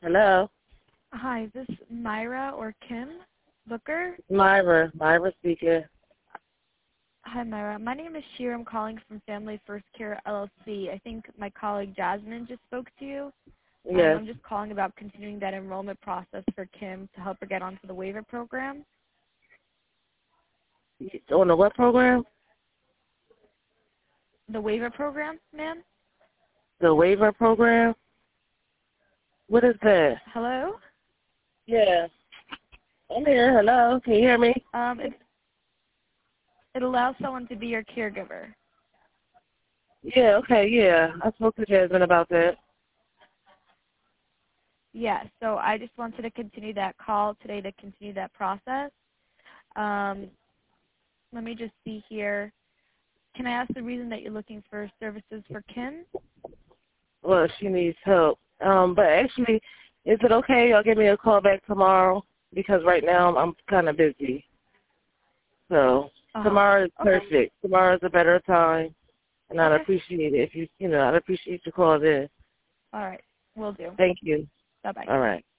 Hello? Hi, is this Myra or Kim Booker? Myra speaking. Hi, Myra. My name is Sheer. I'm calling from Family First Care LLC. I think my colleague Jasmine just spoke to you. Yes. I'm just calling about continuing that enrollment process for Kim to help her get onto the waiver program. On the what program? The waiver program, ma'am? The waiver program? What is that? Hello? Yeah. I'm here. Hello? Can you hear me? It allows someone to be your caregiver. Yeah, okay, yeah. I spoke to Jasmine about that. Yeah, so I just wanted to continue that call today to continue that process. Let me just see here. Can I ask the reason that you're looking for services for Kim? Well, she needs help. But actually, is it okay y'all give me a call back tomorrow? Because right now I'm kind of busy. So tomorrow is perfect. Okay. Tomorrow is a better time. And I'd Okay. appreciate it if I'd appreciate your call then. All right. Will do. Thank you. Bye-bye. All right.